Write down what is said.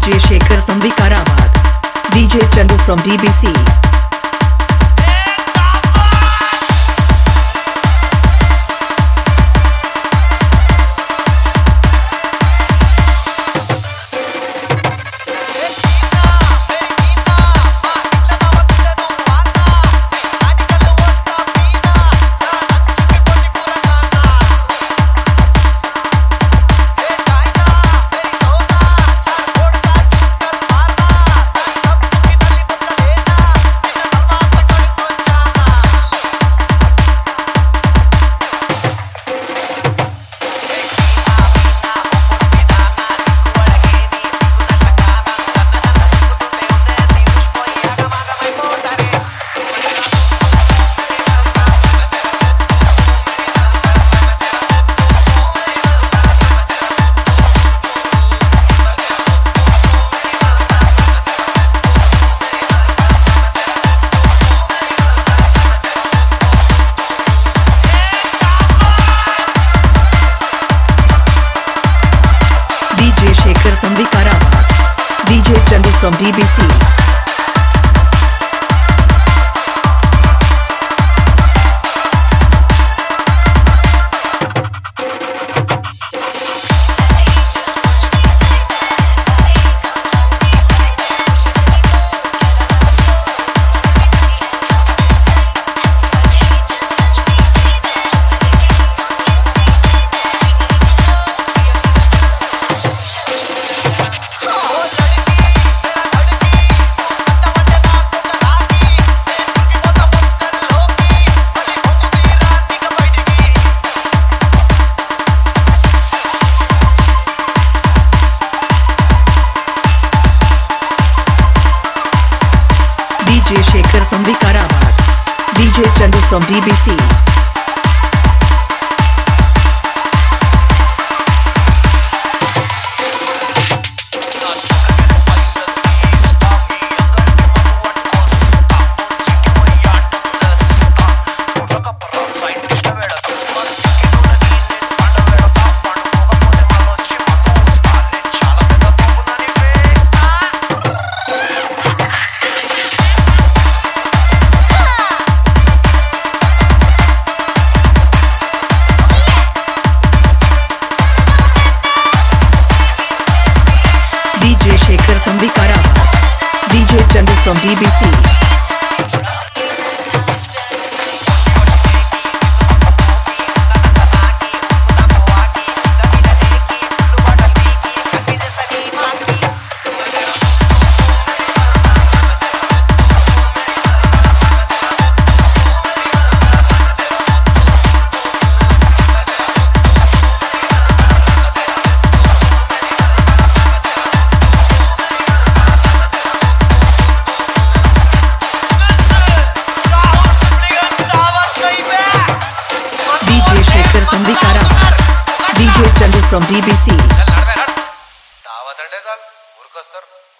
DJ Shekhar from Vikarabad. DJ Chandu from DBC. DJ Shekhar from Vikarabad. DJ Chandu from DBC. DJ Shekhar from Vikarabad. DJ Chandu from DBC. DJ Shekhar from Vikarabad. DJ Chandu from DBC. From Vikarabad. DJ Chandu from DBC.